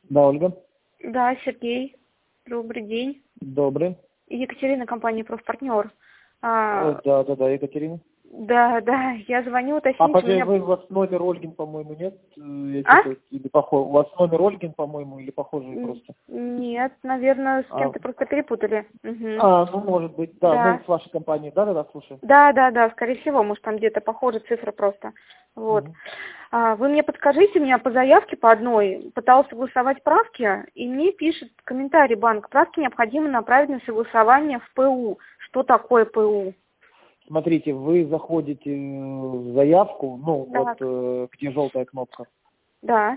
Да, Ольга. Да, Сергей. Добрый день. Добрый. Екатерина, компания «Профпартнер». Да, Екатерина. Да, я звоню уточнить, у меня... у вас номер Ольгин, по-моему, нет? Или у вас номер Ольгин, по-моему, или похожий просто? Нет, наверное, с кем-то просто перепутали. Угу. Ну, может быть, да. Да. Мы с вашей компанией, да, слушаем. Да, скорее всего, может, там где-то похожи цифры просто. Вот. Вы мне подскажите, у меня по заявке по одной пыталась согласовать правки, и мне пишет комментарий банк: правки необходимо направить на согласование в ПУ. Что такое ПУ? Смотрите, вы заходите в заявку, Так. где желтая кнопка. Да.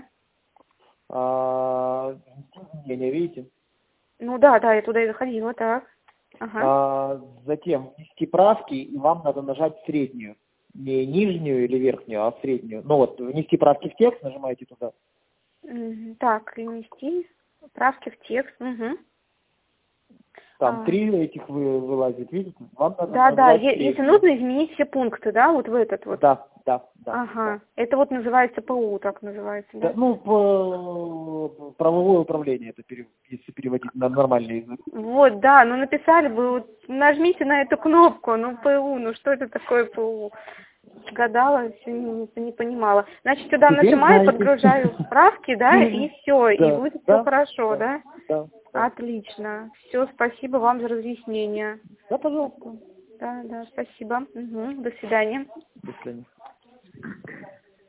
Не видите? Ну да, я туда и заходила, так. Ага. Затем внести правки, и вам надо нажать среднюю. Не нижнюю или верхнюю, а среднюю. Внести правки в текст, нажимаете туда. Так, внести правки в текст. Угу. Там 3 этих вылазит, видите? Вам надо Да, нажать если среднюю. нужно изменить все пункты, да, вот в этот вот. Да. Ага. Это вот называется ПУ, так называется, да? Правовое управление, это если переводить на нормальный язык. Вот, да, написали бы, вот, нажмите на эту кнопку, ПУ, что это такое ПУ? Гадала, все не понимала. Значит, сюда Теперь нажимаю, знаете. подгружаю справки, да, и все, и Да, будет все да, хорошо, да? Да. Отлично. Все, спасибо вам за разъяснение. Да, пожалуйста. Да, спасибо. Угу. До свидания. До свидания.